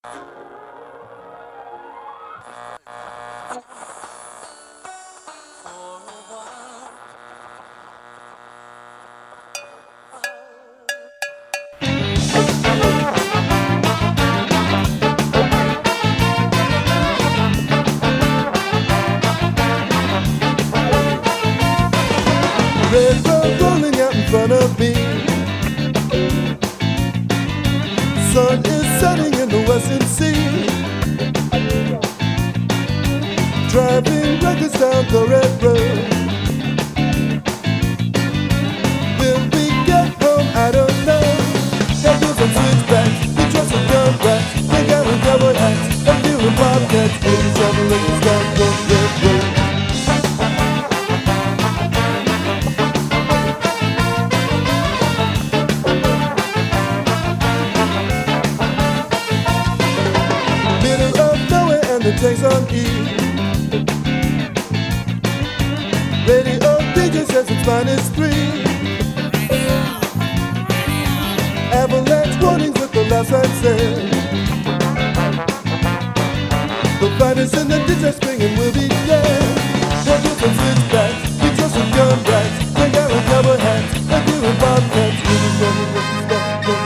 Red road rolling out in front of me. Sun is setting in the western sea. Driving records down the red road. Will we get home? I don't know. Head on some switchbacks, we trust some gun rats. They got a cowboy hats, a few in bobcats. 87 Lincoln's down the red road. The tanks on E. Radio DJ says it's -3. Avalanche warnings with the last sign said. The fighters in the ditch are springing will be dead. They'll get some switchbacks, we trust some gun rats. They got a cowboy hats, they're doing bobcats. Really running with the stuff,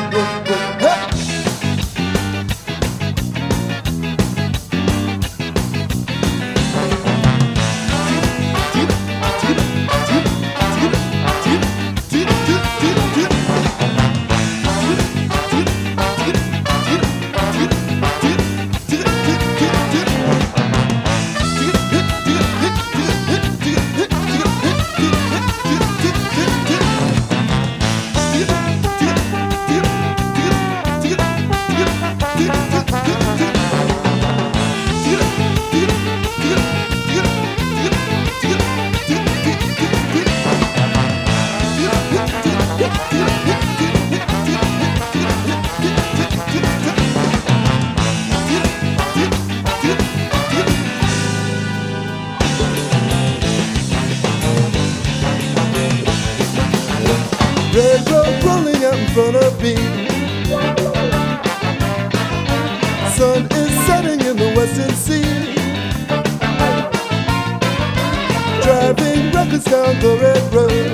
red road rolling out in front of me. Sun is setting in the western sea. Driving records down the red road.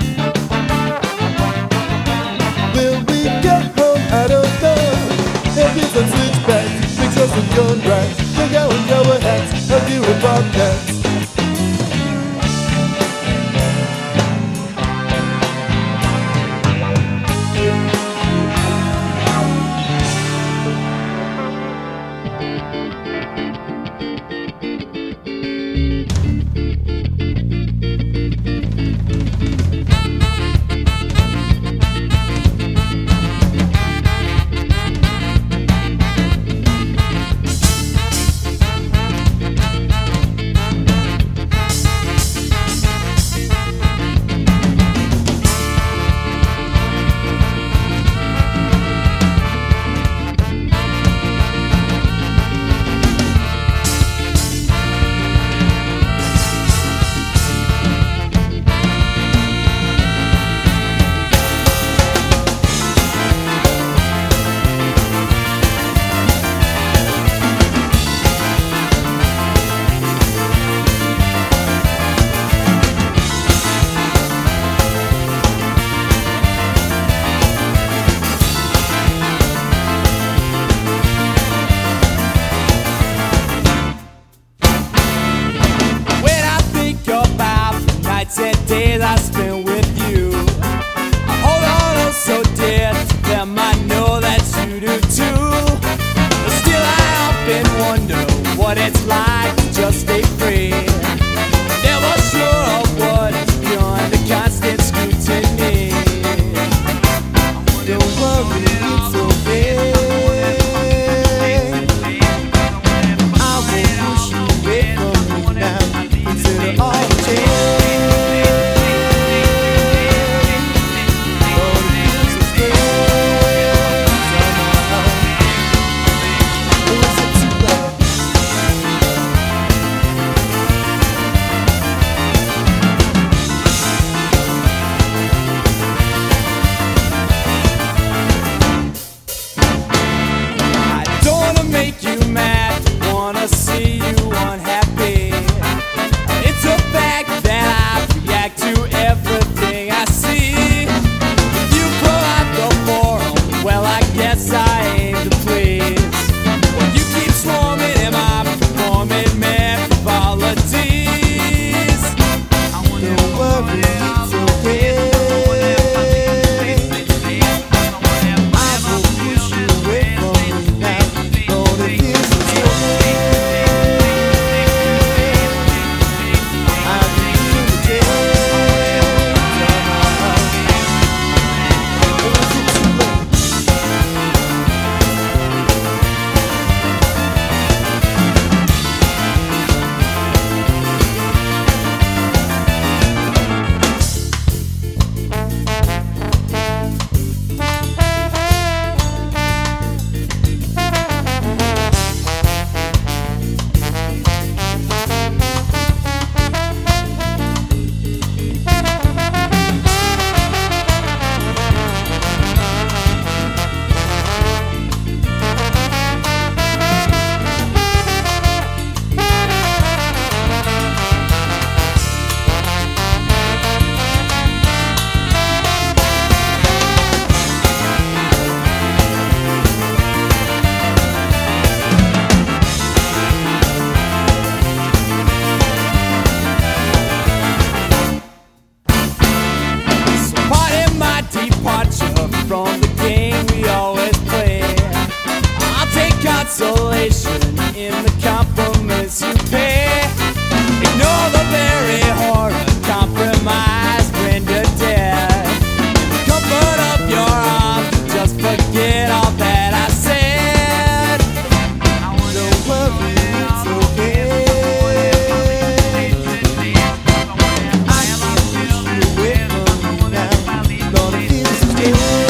Will we get home? I don't know. Heavy some switchbacks, big trust some gun rats. They got on cowboy hats, a few in bobcats. Days I spent with you, I hold on oh so dear to them. I know that you do too. But still I often wonder what it's like to just stay free. Never sure of what is beyond the constant scrutiny. Don't worry, it's okay. I won't push you away from me now. Consider all the change. consolation in the compliments you pay. Ignore the very horror, compromise, render dead. In the comfort of your arms, just forget all that I said. Don't worry, it's okay. I can push you away from me now. Gonna feel so scared.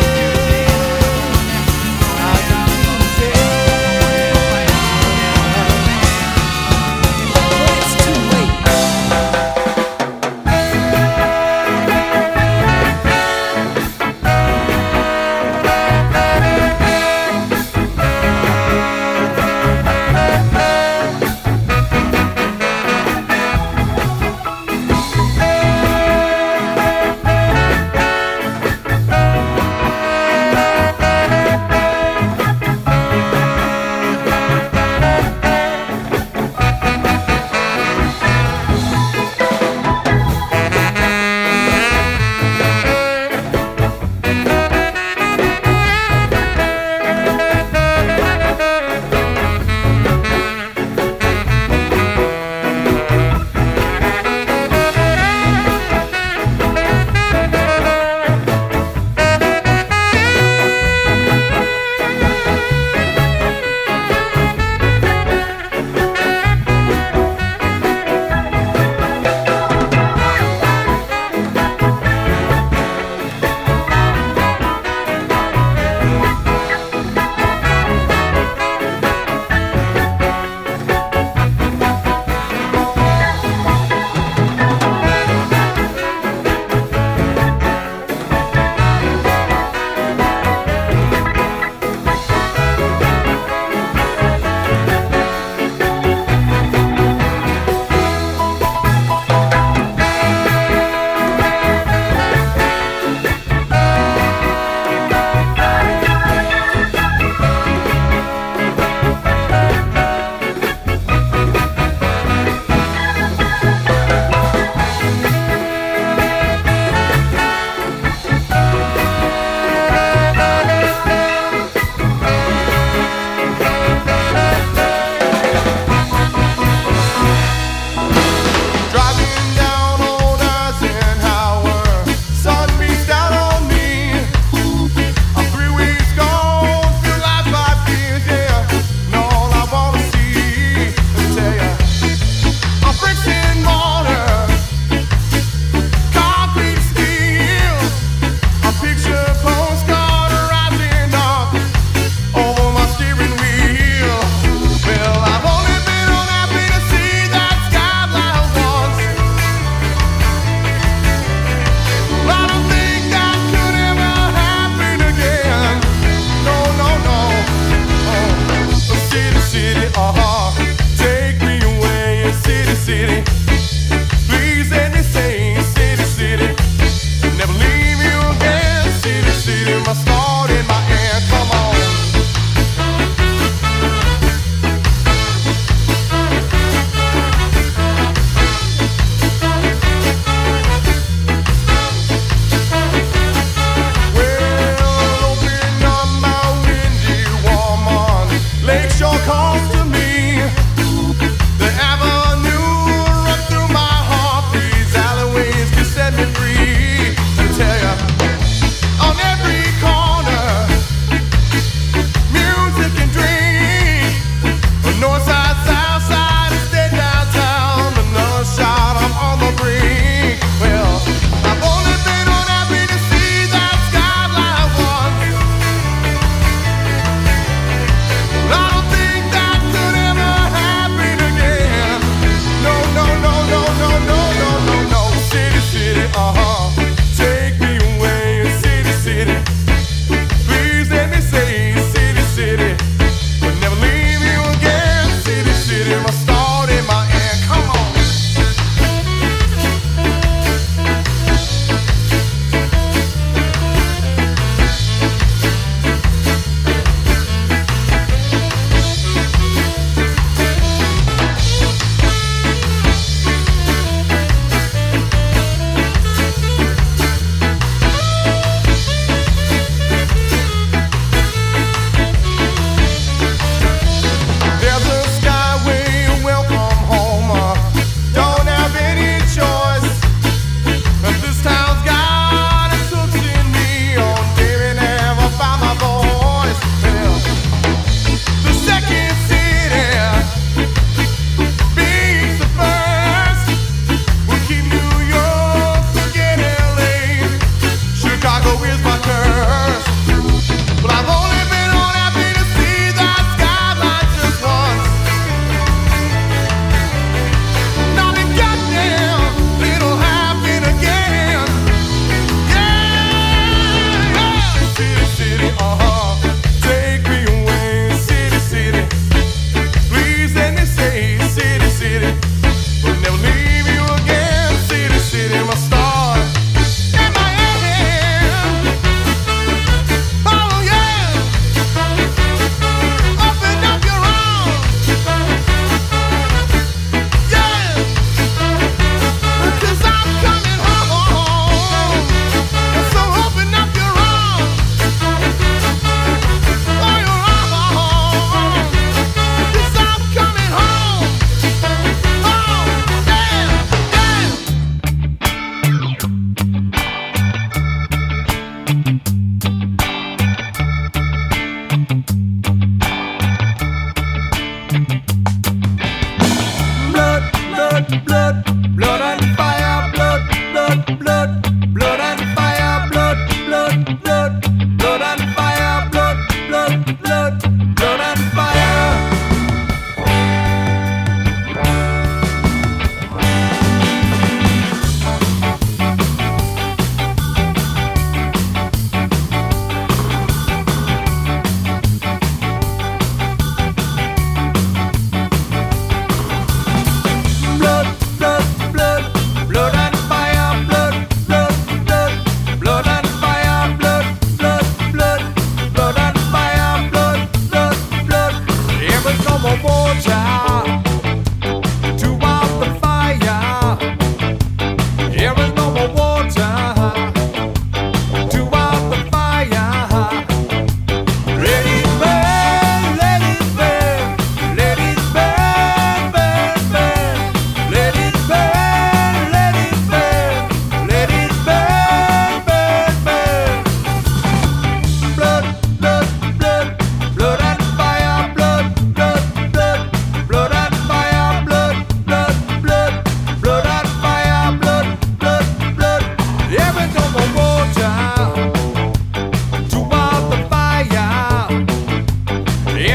I can feel the pain.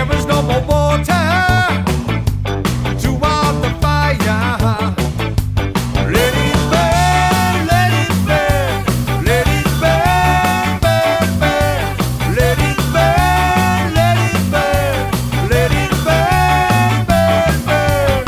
is no more water to out the fire. Let it burn, let it burn, let it burn, burn, burn. Let it burn, let it burn, let it burn, burn, burn.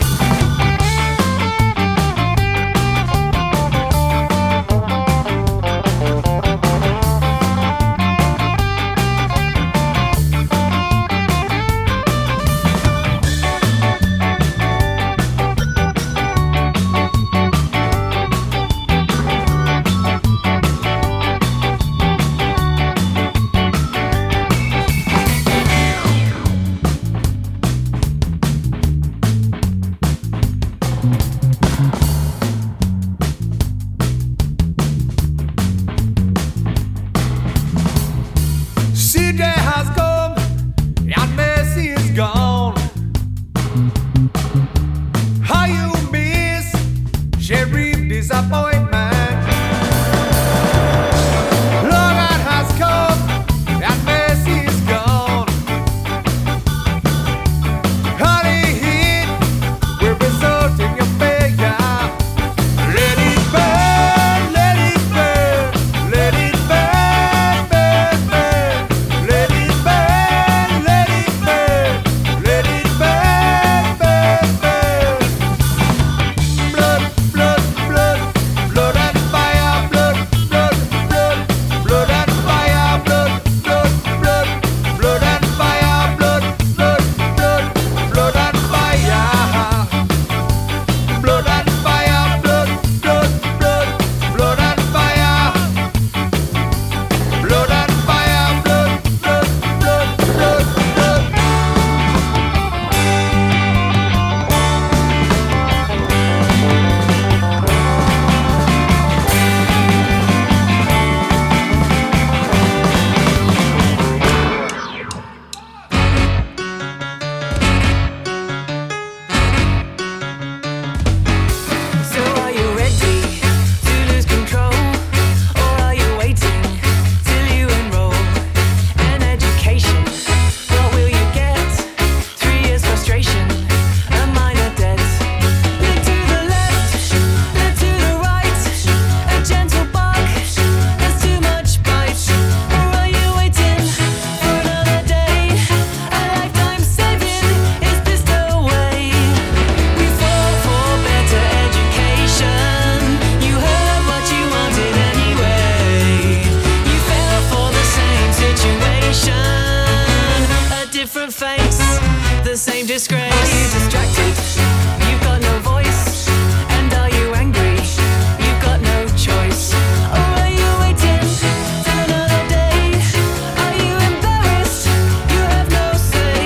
CJ has come and Messi is gone. How you miss Sheriff disappointment? Logan has come and Messi is gone. Honey heat will result in your failure. Let it burn, let it burn, let it burn, burn, burn. Let it burn, let it burn, let it burn, burn, burn. Blood, blood, blood, blood and fire, blood, blood, blood, blood and fire, blood, blood, blood, blood and fire, blood, blood, blood, blood and fire. Blood and fire, blood, blood, blood, blood and fire. Blood and fire, blood, blood, blood, blood, blood. So are you ready to lose control, or are you waiting till you enroll? An education, what will you get? 3 years frustration, a minor debt. Look to the left, look to the right, a gentle bark, there's too much bite. Or are you waiting for another day? A lifetime saving is this the way? We fought for better education. You heard what you wanted anyway. You fell for the same situation. A different face, the same disgrace. Are you distracted? You've got no voice. And are you angry? You've got no choice. Or are you waiting till another day? Are you embarrassed? You have no say.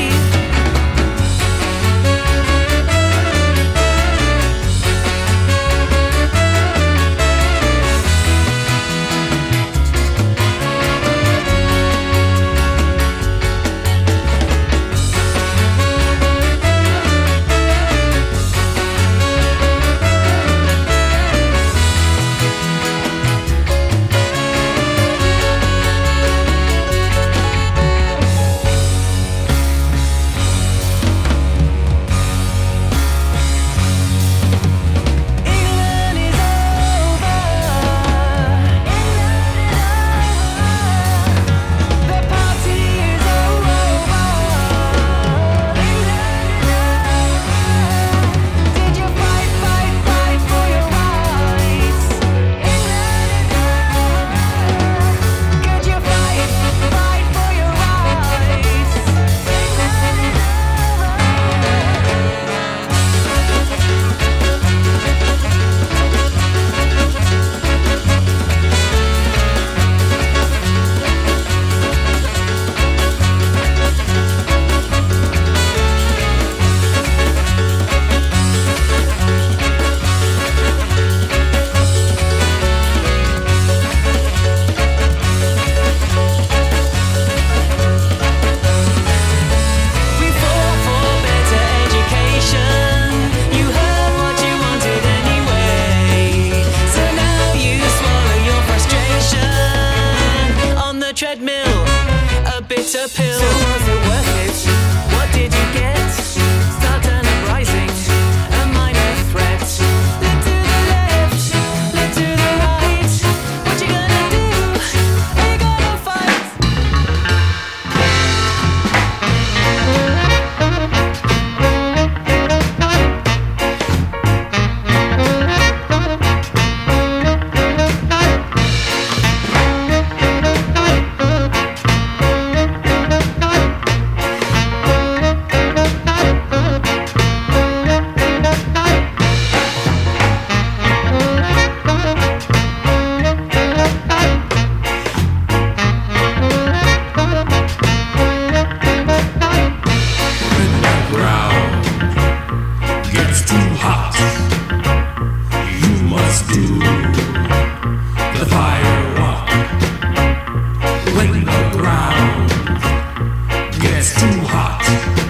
heart.